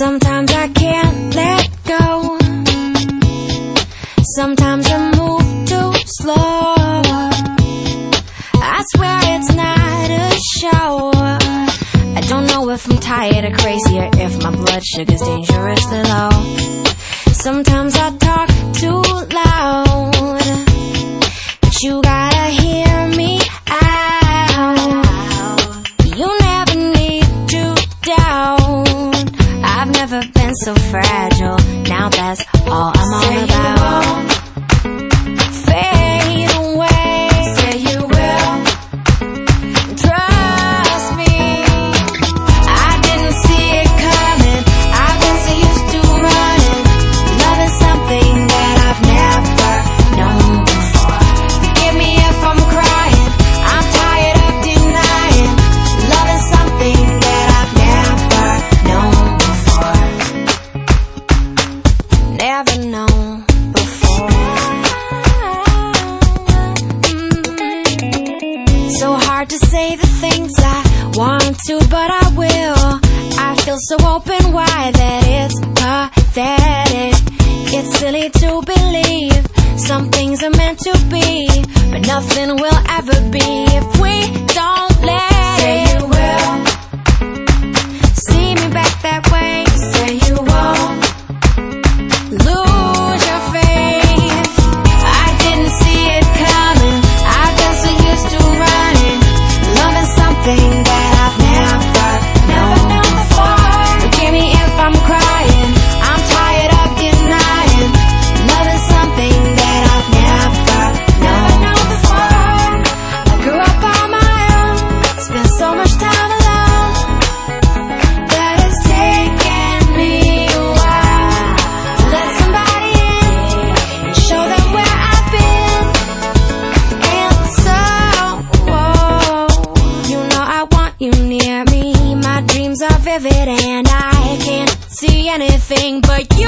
Sometimes I can't let go. Sometimes I move too slow. I swear it's not a show. I don't know if I'm tired or crazy, or if my blood sugar's dangerously low. Sometimes I talk too loud, but you gotta hear me out. You never need to doubt. I've never been so fragile. Now that's all I'm all about. Fade away. Say you will. Trust me. I didn't see it coming. I've been so used to running. Love is something that I've never known before. Forgive me if I'm crying. I'm tired of denying. Love is something that I've never known before. Never known before. So hard to say the things I want to, but I will. I feel so open wide that it's pathetic. It's silly to believe some things are meant to be, but nothing will ever be if we don't let Say you will. See me back that way. Say you won't. Lose your faith. I didn't see it coming. I've been so used to running. Love is something that I've never known before. Forgive me if I'm crying. I'm tired of denying. Love is something that I've never known before. I grew up on my own. Spent so much time alone that it's taken me a while to let somebody in and show them where I've been. And so, you know I want you near me. My dreams are vivid and I can't see anything but you.